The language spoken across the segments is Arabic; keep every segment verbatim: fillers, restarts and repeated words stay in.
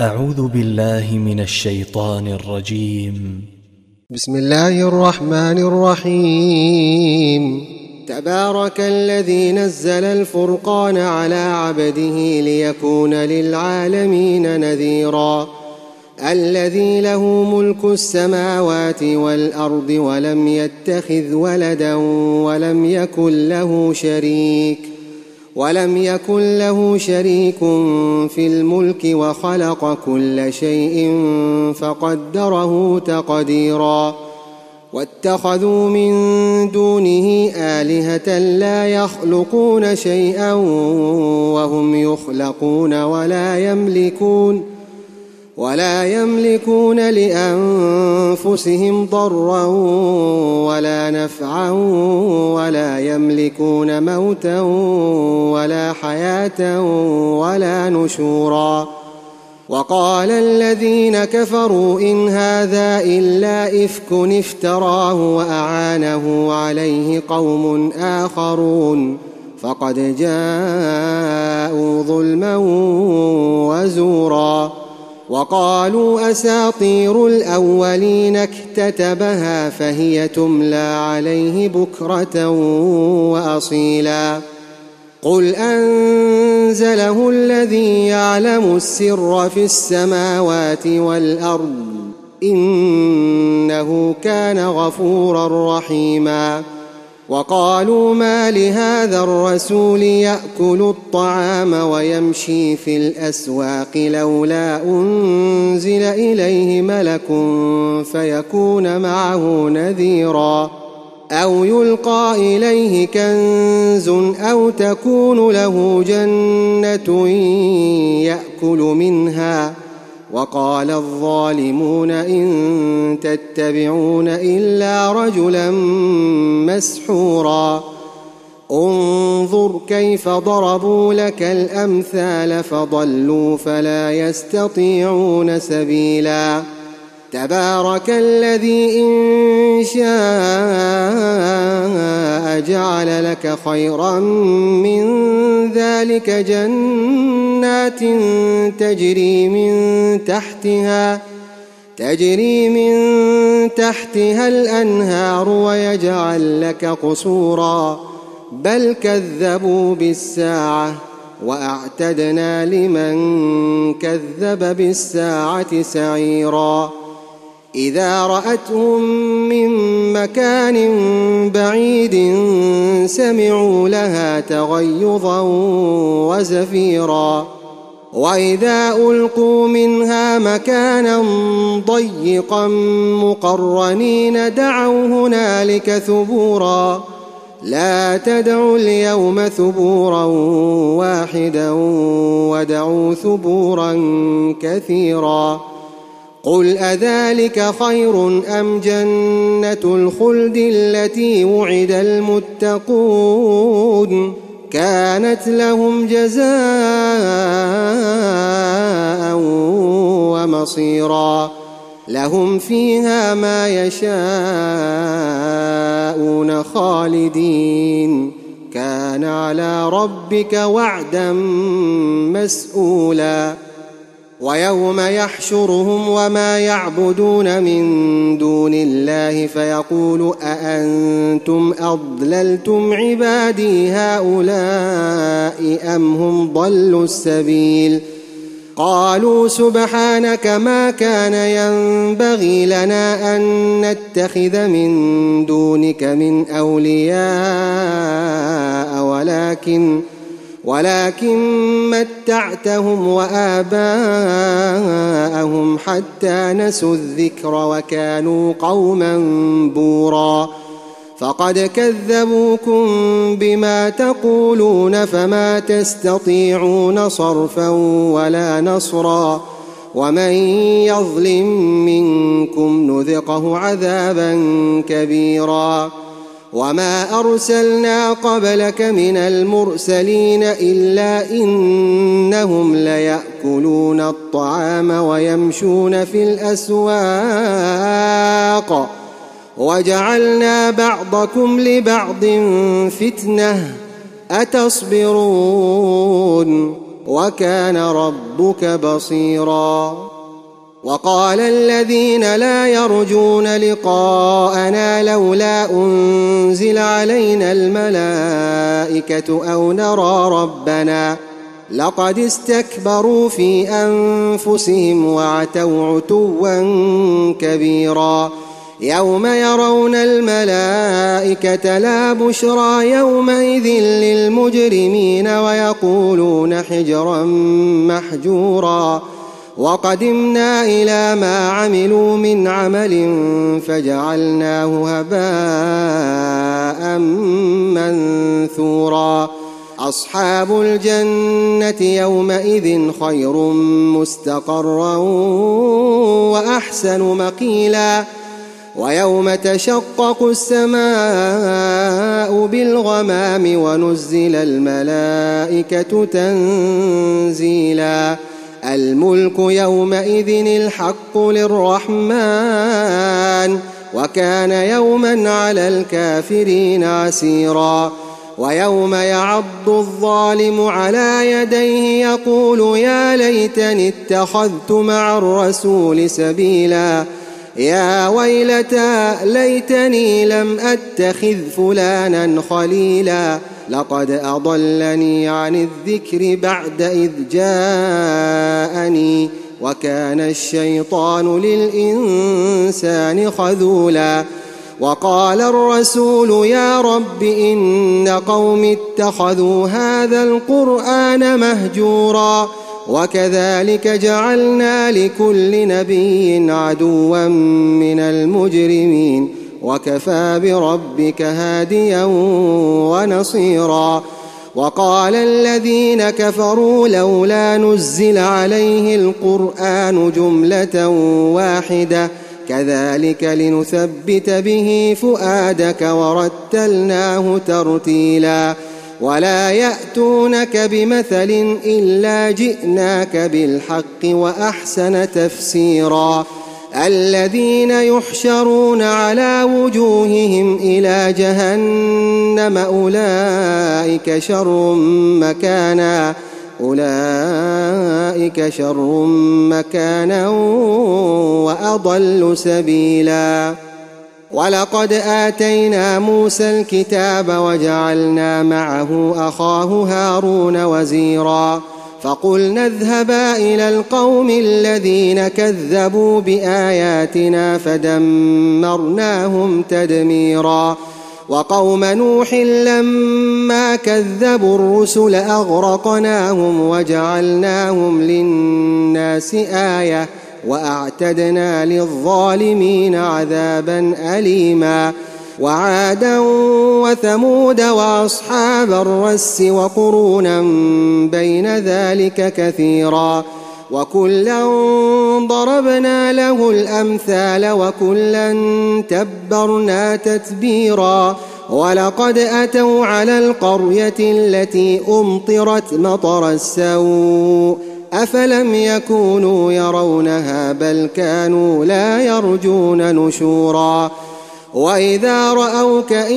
أعوذ بالله من الشيطان الرجيم. بسم الله الرحمن الرحيم. تبارك الذي نزل الفرقان على عبده ليكون للعالمين نذيرا. الذي له ملك السماوات والأرض ولم يتخذ ولدا ولم يكن له شريك ولم يكن له شريك في الملك وخلق كل شيء فقدره تقديرا. واتخذوا من دونه آلهة لا يخلقون شيئا وهم يخلقون ولا يملكون ولا يملكون لأنفسهم ضرا ولا نفعا ولا يملكون موتا ولا حياة ولا نشورا. وقال الذين كفروا إن هذا إلا إفك افتراه وأعانه عليه قوم آخرون فقد جاءوا ظلما وزورا. وقالوا أساطير الأولين اكتتبها فهي تملى عليه بكرة وأصيلا. قل أنزله الذي يعلم السر في السماوات والأرض إنه كان غفورا رحيما. وقالوا ما لهذا الرسول يأكل الطعام ويمشي في الأسواق لولا أنزل إليه ملك فيكون معه نذيرا أو يلقى إليه كنز أو تكون له جنة يأكل منها. وقال الظالمون إن تتبعون إلا رجلا مسحورا. انظر كيف ضربوا لك الأمثال فضلوا فلا يستطيعون سبيلا. تبارك الذي إن شاء جعل لك خيرا من ذلك جنات تجري من تحتها تجري من تحتها الأنهار ويجعل لك قصورا بل كذبوا بالساعة وأعتدنا لمن كذب بالساعة سعيرا. إذا رأتهم من مكان بعيد سمعوا لها تغيظا وزفيرا. وإذا ألقوا منها مكانا ضيقا مقرنين دعوا هنالك ثبورا. لا تدعوا اليوم ثبورا واحدا ودعوا ثبورا كثيرا. قل أذلك خير أم جنة الخلد التي وعد المتقون كانت لهم جزاء ومصيرا. لهم فيها ما يشاءون خالدين كان على ربك وعدا مسئولا. ويوم يحشرهم وما يعبدون من دون الله فيقول أأنتم أضللتم عبادي هؤلاء أم هم ضلوا السبيل. قالوا سبحانك ما كان ينبغي لنا أن نتخذ من دونك من أولياء ولكن ولكن متعتهم وآباءهم حتى نسوا الذكر وكانوا قوما بورا. فقد كذبوكم بما تقولون فما تستطيعون صرفا ولا نصرا. ومن يظلم منكم نذقه عذابا كبيرا. وما أرسلنا قبلك من المرسلين إلا إنهم ليأكلون الطعام ويمشون في الأسواق وجعلنا بعضكم لبعض فتنة أتصبرون وكان ربك بصيرا. وقال الذين لا يرجون لقاءنا لولا أنزل علينا الملائكة أو نرى ربنا لقد استكبروا في أنفسهم وعتوا عتوا كبيرا. يوم يرون الملائكة لا بشرى يومئذ للمجرمين ويقولون حجرا محجورا. وقدمنا إلى ما عملوا من عمل فجعلناه هباء منثورا. أصحاب الجنة يومئذ خير مستقرا وأحسن مقيلا. ويوم تشقق السماء بالغمام ونزل الملائكة تنزيلا. الملك يومئذ الحق للرحمن وكان يوما على الكافرين عسيرا. ويوم يعض الظالم على يديه يقول يا ليتني اتخذت مع الرسول سبيلا. يا ويلتى ليتني لم أتخذ فلانا خليلا لقد أضلني عن الذكر بعد إذ جاءني وكان الشيطان للإنسان خذولا. وقال الرسول يا رب إن قوم اتخذوا هذا القرآن مهجورا. وكذلك جعلنا لكل نبي عدوا من المجرمين وكفى بربك هاديا ونصيرا. وقال الذين كفروا لولا نزل عليه القرآن جملة واحدة كذلك لنثبت به فؤادك ورتلناه ترتيلا. ولا يأتونك بمثل إلا جئناك بالحق وأحسن تفسيرا. الذين يحشرون على وجوههم إلى جهنم أولئك شر مكانا أولئك شر مكانا وأضل سبيلا. ولقد آتينا موسى الكتاب وجعلنا معه أخاه هارون وزيرا. فقلنا اذهبا إلى القوم الذين كذبوا بآياتنا فدمرناهم تدميرا. وقوم نوح لما كذبوا الرسل أغرقناهم وجعلناهم للناس آية وأعتدنا للظالمين عذابا أليما. وعادا وثمود وأصحاب الرس وقرونا بين ذلك كثيرا. وكلا ضربنا له الأمثال وكلا تبرنا تتبيرا. ولقد أتوا على القرية التي أمطرت مطر السوء أفلم يكونوا يرونها بل كانوا لا يرجون نشورا. وإذا رأوك إن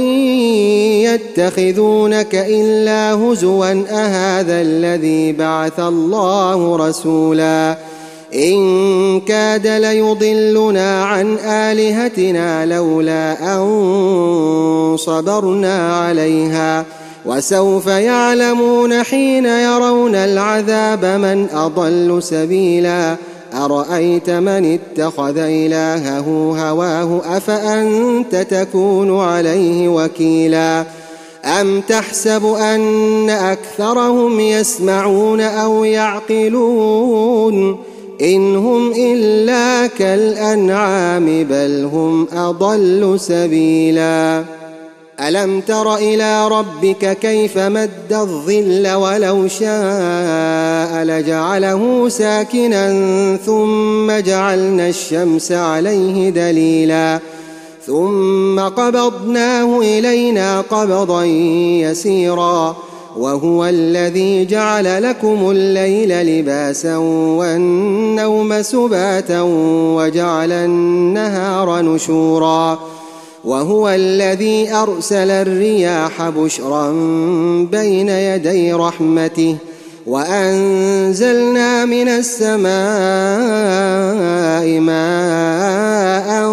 يتخذونك إلا هزوا أهذا الذي بعث الله رسولا. إن كاد ليضلنا عن آلهتنا لولا أن صبرنا عليها. وسوف يعلمون حين يرون العذاب من أضل سبيلا. أرأيت من اتخذ إلهه هواه أفأنت تكون عليه وكيلا. أم تحسب أن أكثرهم يسمعون أو يعقلون إن هم إلا كالأنعام بل هم أضل سبيلا. ألم تر إلى ربك كيف مد الظل ولو شاء لجعله ساكنا ثم جعلنا الشمس عليه دليلا ثم قبضناه إلينا قبضا يسيرا. وهو الذي جعل لكم الليل لباسا والنوم سباتا وجعل النهار نشورا. وهو الذي أرسل الرياح بشرا بين يدي رحمته وأنزلنا من السماء ماء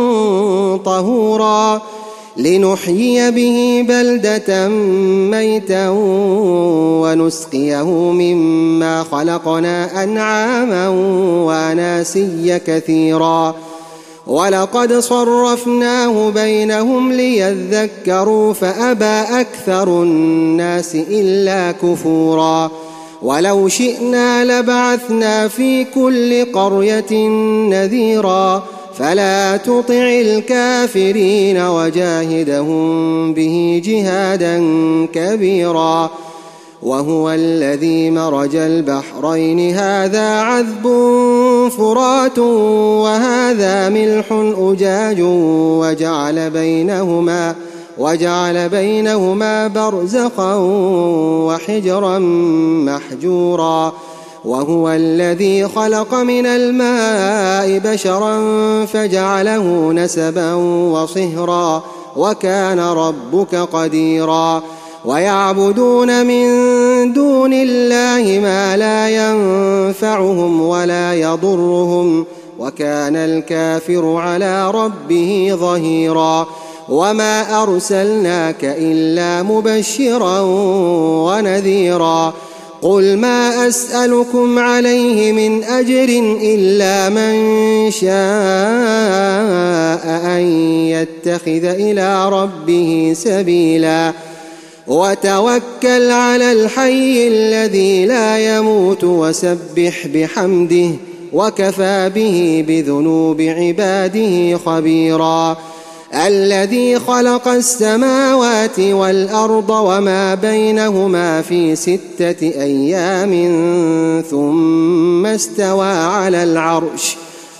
طهورا لنحيي به بلدة ميتا ونسقيه مما خلقنا أنعاما وأناسيا كثيرا ولقد صرفناه بينهم ليذكروا فأبى أكثر الناس إلا كفورا ولو شئنا لبعثنا في كل قرية نذيرا فلا تطع الكافرين وجاهدهم به جهادا كبيرا وهو الذي مرج البحرين هذا عذب فرات وهذا ملح أجاج وجعل بينهما وجعل بينهما برزخا وحجرا محجورا وهو الذي خلق من الماء بشرا فجعله نسبا وصهرا وكان ربك قديرا ويعبدون من دون الله ما لا ينفعهم ولا يضرهم وكان الكافر على ربه ظهيرا وما أرسلناك إلا مبشرا ونذيرا قل ما أسألكم عليه من أجر إلا من شاء أن يتخذ إلى ربه سبيلا وتوكل على الحي الذي لا يموت وسبح بحمده وكفى به بذنوب عباده خبيرا الذي خلق السماوات والأرض وما بينهما في ستة أيام ثم استوى على العرش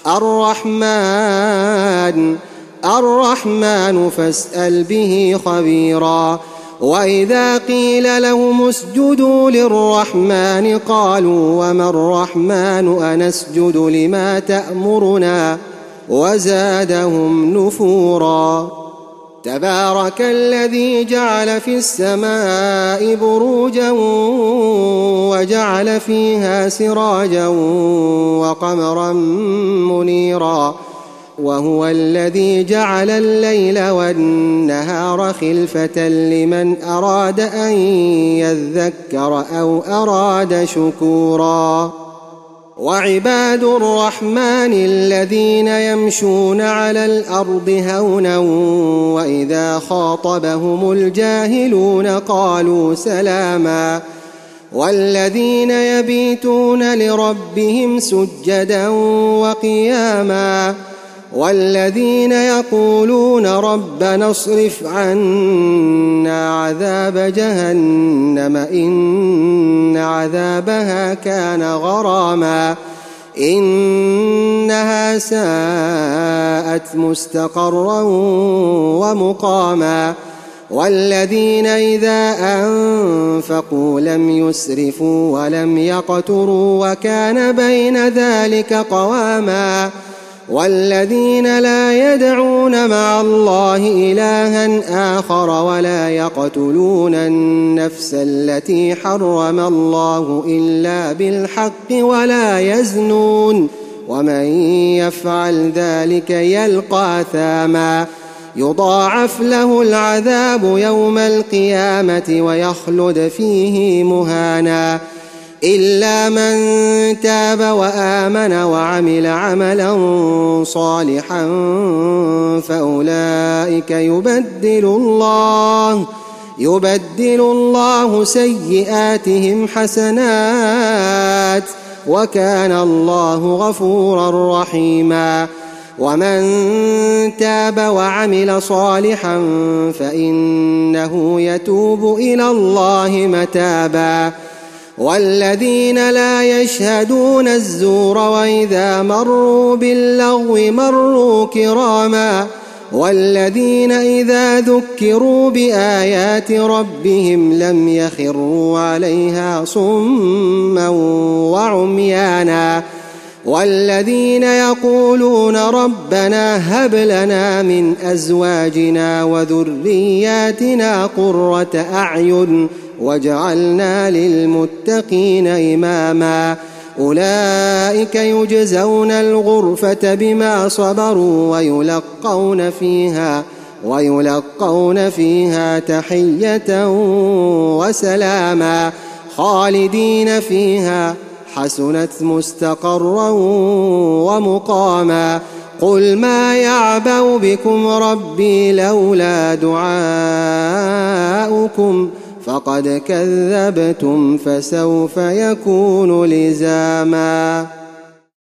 الرحمن الرحمن فاسأل به خبيرا وإذا قيل لهم اسجدوا للرحمن قالوا وما الرحمن أنسجد لما تأمرنا وزادهم نفورا تبارك الذي جعل في السماء بروجا وجعل فيها سراجا وقمرا منيرا وهو الذي جعل الليل والنهار خلفة لمن أراد أن يذكر أو أراد شكورا وعباد الرحمن الذين يمشون على الأرض هونا وإذا خاطبهم الجاهلون قالوا سلاما والذين يبيتون لربهم سجدا وقياما والذين يقولون ربنا اصرف عنا عذاب جهنم إن عذابها كان غراما إنها ساءت مستقرا ومقاما والذين إذا أنفقوا لم يسرفوا ولم يقتروا وكان بين ذلك قواما والذين لا يدعون مع الله إلها آخر ولا يقتلون النفس التي حرم الله إلا بالحق ولا يزنون ومن يفعل ذلك يلقى أثاما يضاعف له العذاب يوم القيامة ويخلد فيه مهانا إلا من تاب وآمن وعمل عملا صالحا فأولئك يبدل الله يبدل الله سيئاتهم حسنات وكان الله غفورا رحيما ومن تاب وعمل صالحا فإنه يتوب إلى الله متابا والذين لا يشهدون الزور وإذا مروا باللغو مروا كراما والذين إذا ذكروا بآيات ربهم لم يخروا عليها صما وعميانا والذين يقولون ربنا هب لنا من أزواجنا وذرياتنا قرة أعين وجعلنا للمتقين إماما أولئك يجزون الغرفة بما صبروا ويلقون فيها ويلقون فيها تحية وسلاما خالدين فيها حسنت مستقرا ومقاما قل ما يعبأ بكم ربي لولا دعاؤكم فقد كذبتم فسوف يكون لزاما.